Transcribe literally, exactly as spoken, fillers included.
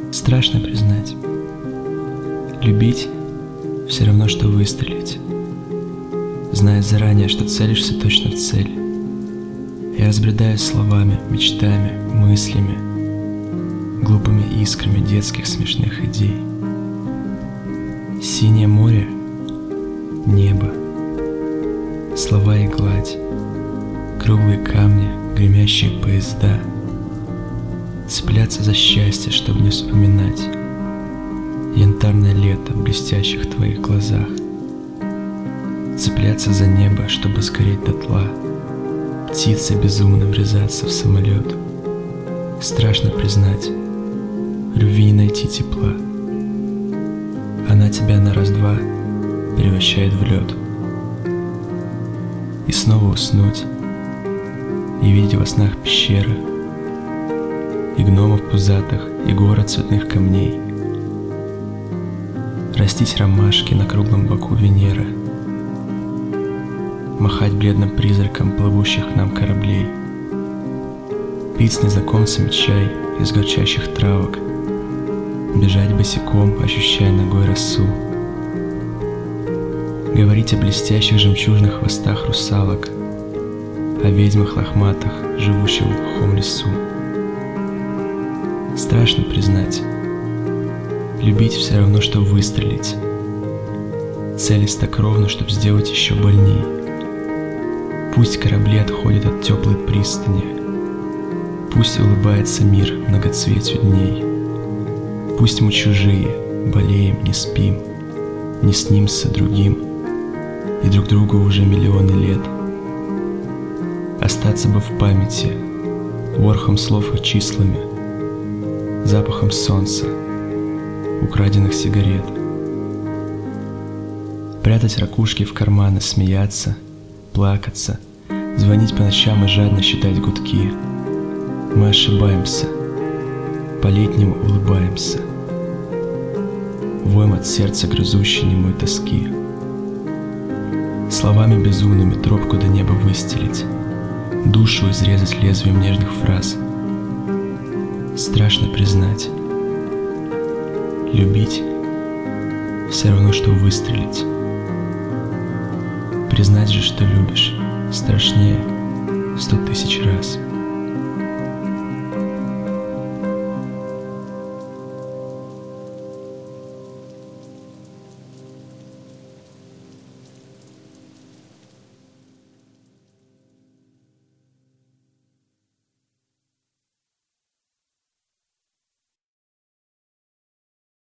Страшно признать. Любить все равно, что выстрелить, зная заранее, что целишься точно в цель. Я разбредаюсь словами, мечтами, мыслями, глупыми искрами детских смешных идей. Синее море, небо, слова и гладь, круглые камни, гремящие поезда. Цепляться за счастье, чтобы не вспоминать янтарное лето в блестящих твоих глазах. Цепляться за небо, чтобы сгореть дотла, птицы безумно врезаться в самолет. Страшно признать, любви не найти тепла. Она тебя на раз-два превращает в лед. И снова уснуть, и видеть во снах пещеры, и гномов пузатых, и город цветных камней. Растить ромашки на круглом боку Венеры, махать бледным призраком плывущих к нам кораблей, пить с незнакомцами чай из горчащих травок, бежать босиком, ощущая ногой росу, говорить о блестящих жемчужных хвостах русалок, о ведьмах лохматых, живущих в глухом лесу. Страшно признать, любить все равно, что выстрелить, целясь так ровно, чтоб сделать еще больней. Пусть корабли отходят от теплой пристани, пусть улыбается мир многоцветию дней. Пусть мы чужие, болеем, не спим, не снимся другим, и друг другу уже миллионы лет. Остаться бы в памяти, ворохом слов и числами, запахом солнца, украденных сигарет. Прятать ракушки в карманы, смеяться, плакаться, звонить по ночам и жадно считать гудки. Мы ошибаемся, по-летнему улыбаемся, воем от сердца грызущей немой тоски. Словами безумными тропку до неба выстелить, душу изрезать лезвием нежных фраз. Страшно признать, любить все равно, что выстрелить. Признать же, что любишь, страшнее сто тысяч раз.